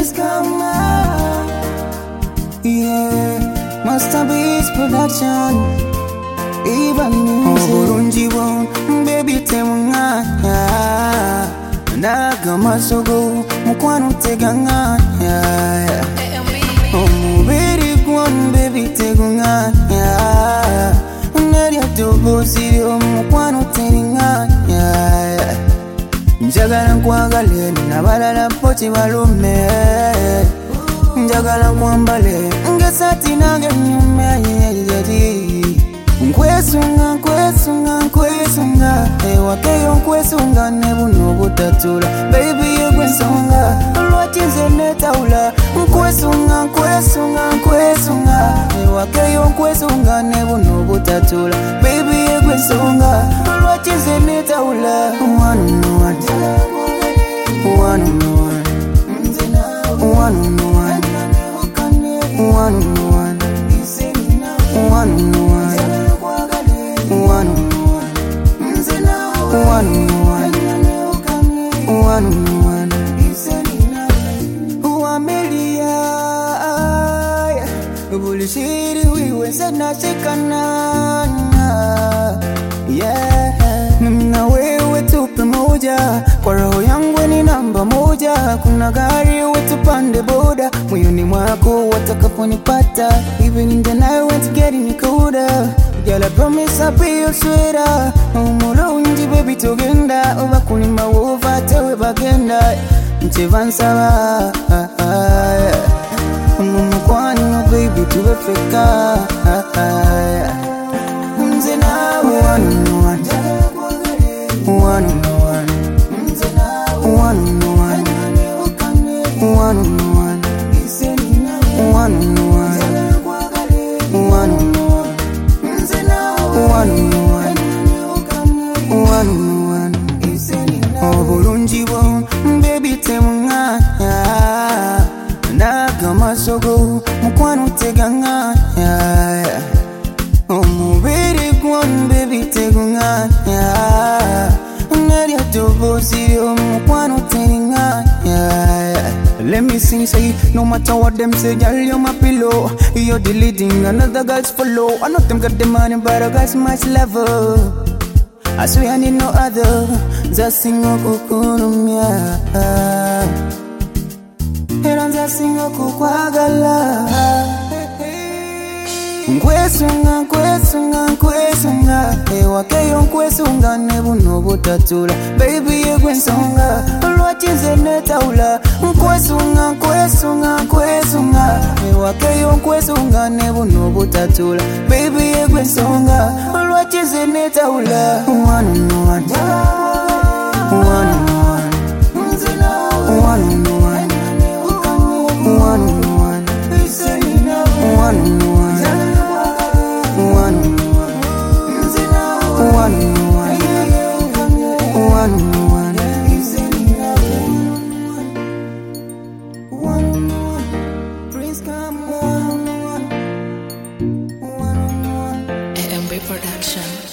Prince Kama. Yeah, Masterpiece Production. Even music. Burunji won, baby temunganya. Naga masogo, mukwano teganganya. Mubiri kwon, baby tegunganya. Neri atobo sirio, mukwano teganganya. Njagala nkwagale, nabalala pochi balume. Njagala nkwambale, ngesati nange nyume. Nkwesunga, nkwesunga, nkwesunga. Ewakeyo nkwesunga nebuno butatula. Baby yekwensonga, lwatinze netawula. Nkwesunga, nkwesunga, nkwesunga. Ewakeyo nkwesunga nebuno butatula. Baby yekwensonga, lwatinze netawula. One on one, one on one, one on one, one on one, one on one. One. Uamelia bulishiri wiwe sana shikana. Yeah, mimi na wewe tupe moja. Kwa roho yangu ni namba moja. Kuna gari wetu pande boda. Moyoni mwako watakaponipata. Even in the night when it's getting colder. Girl, I promise I'll be your sweater. Umurungi baby tugenda. Oba kulima wova tewe bagenda. Nchivansaba Mumukwano baby tubefeka. Mze nawe one on one, one on one, one on one, one on one, one on one, one on one. One. Oh, Burunji won, baby temunganya. Naga masogo, mukwano teganganya. Oh, mubiri kwon, baby tegunganya. Neri atobo sirio, mukwano teganganya. Let me sing, say, no matter what them say, girl, you're my pillow. You're the leading, another girls follow. I know them got the money, but I got much level. I swear I need no other. Just sing a kukurumya. Heran just sing a kukwagala. Nkwesunga, nkwesunga, nkwesunga. Ewakeyo nkwesunga nebuno butatula. Baby yekwensonga, lwatinze netawula. Nkwesunga, nkwesunga, nkwesunga. Ewakeyo nkwesunga nebuno butatula. Baby yekwensonga, lwatinze netawula. One on one, one on one, one on one, one on one, one on one. AMB Production.